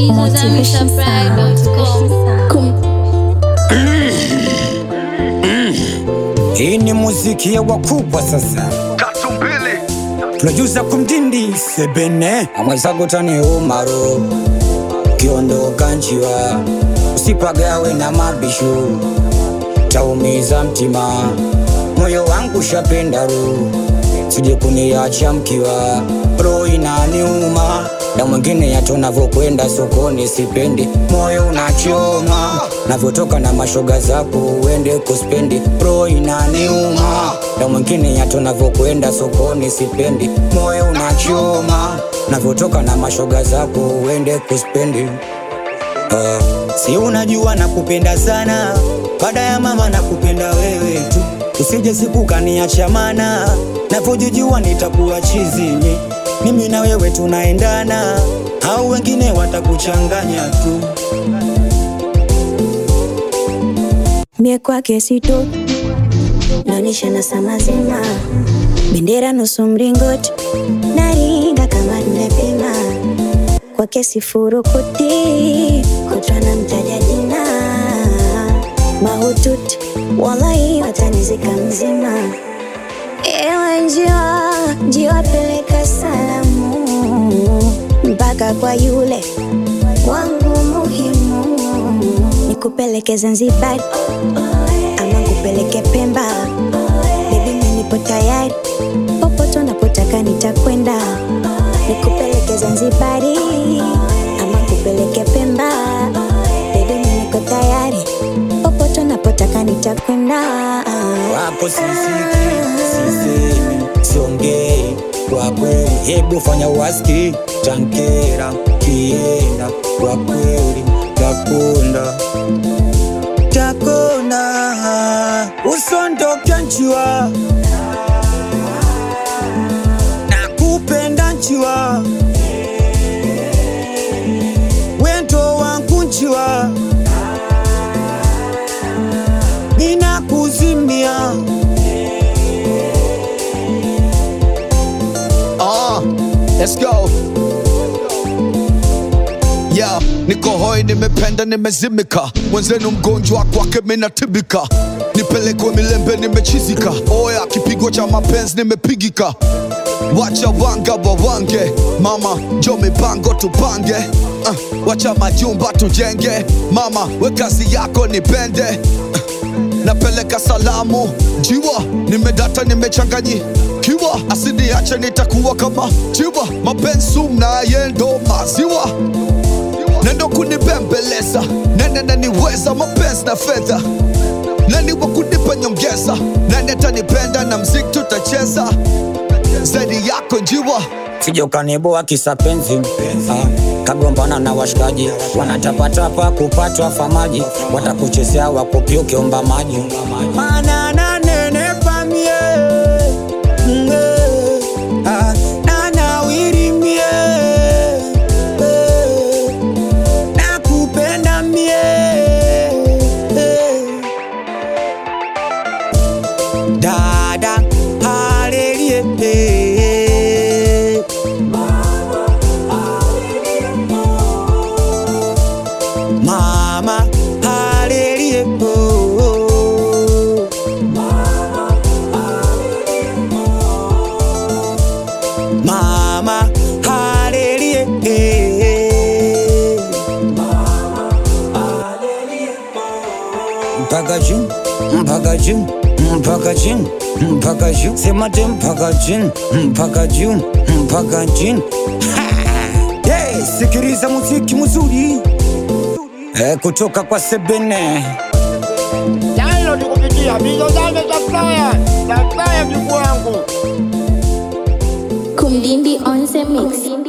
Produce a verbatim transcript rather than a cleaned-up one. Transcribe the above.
Motivation Sound. Hii ni muziki ya wakubwa sasa. Katumbili Producer kumdindi sebene amwezago tani umaro kiondoka nchiwa usipagawe na mabishu taumiza mtima moyo wangu shapenda ru sije kuniacha mkiwa roho inaniuma na mwingine yato navyokwenda sokoni sipendi moyo unachoma navyotoka na mashoga zako uende kuspendi roho inaniuma na mwingine yato navyokwenda sokoni sipendi moyo unachoma navyotoka na mashoga zako uende kuspendi uh, si unajua nakupenda sana baada ya mama nakupenda wewe tu usije siku kaniacha mana navyojijua nitakuwa chizini mimi na wewe tunaendana au wengine watakuchanganya tu. Mie kwake sito naonisha na samazima bendera nusu mringoti naringa kama nimepima kwake sifurukuti kutwa na mtaja jina mahututi wallahi watanizika mzima. Ewe njiwa, njiwa peleka salamu mpaka kwa yule wangu muhimu. Nikupeleke Zanzibar ama nikupeleke Pemba, baby mimi nipo tayari, popote unapotaka nitakwenda. Nikupeleke Zanzibar ama nikupeleke Pemba, baby mimi niko tayari, popote unapotaka nitakwenda. Wapo sisiki, sisemi, siongei kwa kweli, hebu fanya uwasiki tankera, kienda kwa kweli, takunda takunda, usondoke nchiwa nakupenda nchiwa wendo wangu nchiwa nina kuzimia. Ah, let's go. Yeah, niko hoi nimependa nimezimika mwenzenu mgonjwa kwake minatibika nipelekwe milembe nimechizika oya kipigo cha mapenzi nimepigika wacha wanga wawange mama jo mipango tupange uh, wacha majumba tujenge mama we kazi yako nipende uh, napeleka salamu jiwa nimedata nimechanganyi kiwa asidi ache nitakuwa kama jiwa mapenzi mnaye ndo maziwa nendo kunibembeleza nene naniweza mapenzi na fedha nani wa kunipa nyongeza nani atanipenda na mziki tutacheza zaidi yako njiwa Sije ukaniboa kisa penzi ah, kagombana na washikaji wanatapatapa kupatwa famaji watakuchezea wakupi ukiomba maji mana na nene pamie mwe ah, na nawiri mie eh, nakupenda mie eh. Dada halelie eh. Mama, hallelujah, oh. Mama, hallelujah, eh. Mpaka juu, mpaka juu, mpaka juu, mpaka juu, sema te mpaka juu, mpaka juu, mpaka juu. Hey, sikiliza muziki mzuri Eh, kutoka kwa Sebene. Jailo nikupitia bizo zame za flyer za flyer mjukuu wangu Kumdindi on the mix.